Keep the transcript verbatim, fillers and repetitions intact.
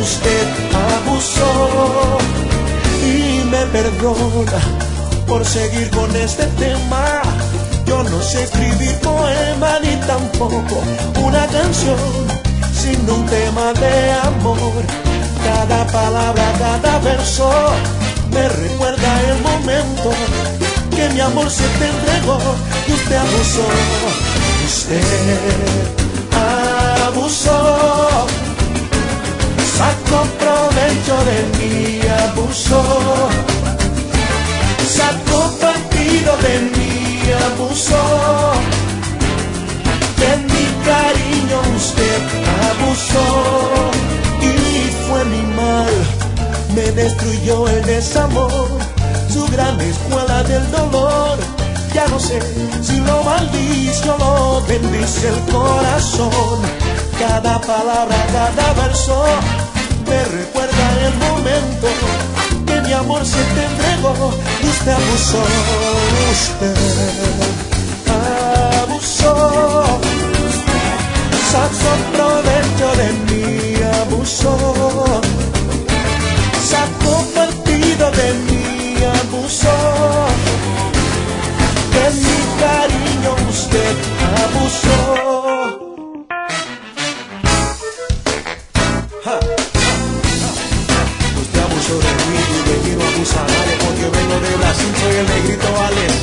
usted abusó. Y me perdona por seguir con este tema. Yo no sé escribir poema ni tampoco una canción sin un tema de amor. Cada palabra, cada verso me recuerda el momento que mi amor se te entregó y usted abusó. Usted abusó, sacó provecho de mí, abusó, sacó partido de mí, abusó. De mi cariño usted abusó y fue mi mal, me destruyó el desamor, su gran escuela del dolor. Ya no sé si lo maldice o lo bendice el corazón. Cada palabra, cada verso me recuerda el momento que mi amor se te entregó y usted abusó. Usted abusó, sacó provecho de mí, abusó, sacó partido de mí, abusó. De mi cariño usted abusó. Ja, ja, ja. Usted abusó de mí y de mí no abusa a nadie, porque vengo de Brasil, soy el negrito Alex.